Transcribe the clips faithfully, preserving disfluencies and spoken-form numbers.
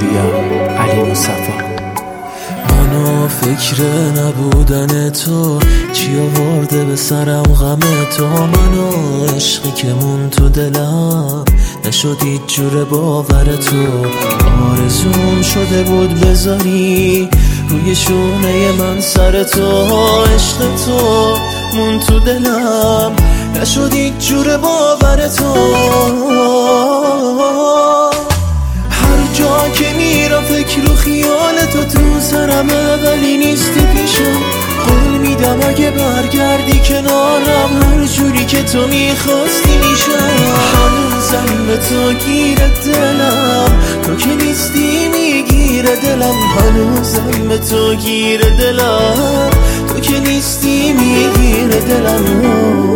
پویا علی مصطفی. منو فکر نبودن تو چی آورده به سرم غم تو، منو عشقی که مون تو دلم نشد هیچ جور باور تو. آرزوم شده بود بذاری روی شونه من سر تو، عشق تو مون تو دلم نشد هیچ جور باور تو. هر جا که میرم فکر و خیال تو تو سرمه ولی نیستی پیشم. قول میدم اگه برگردی کنارم هر جوری که تو میخواستی میشم. هنوزم به تو گیره دلم، تو که نیستی میگیره دلم. هنوزم به تو گیره دلم، تو که نیستی میگیره دلم.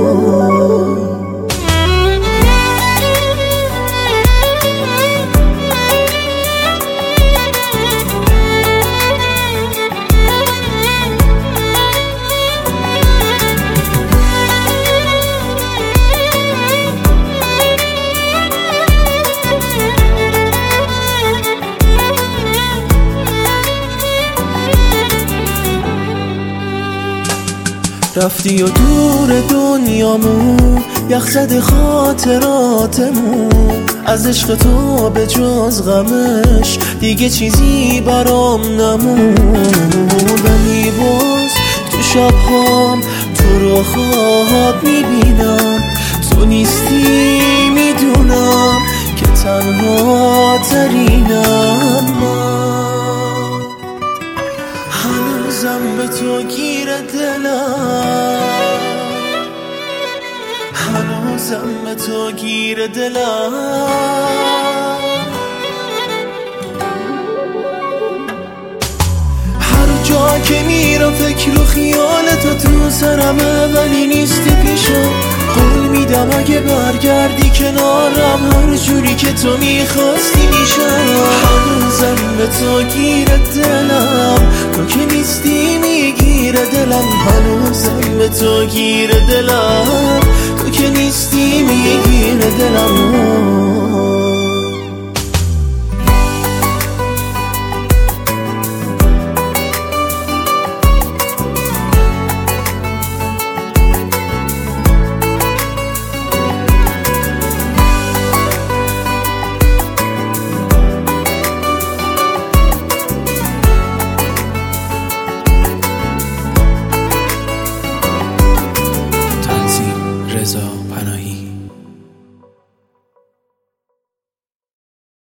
رفتی و دور دنیامون یخ زده خاطراتمون، از عشق تو به جز غمش دیگه چیزی برام نمون. ولی باز تو شبهام تو رو خواب میبینم، تو نیستی میدونم که تنها ترینم. من هنوزم به تو گیره دلم، هنوزم به تو گیره دلم. هر جا که میرم فکر و خیال تو تو سرمه ولی نیستی پیشم. قول میدم اگه برگردی کنارم هر جوری که تو میخواستی میشم. هنوزم به تو گیره دلم، تو که نیستی میگیره دلم. هنوزم به تو گیره دلم، تو که نیستی میگیره دلم.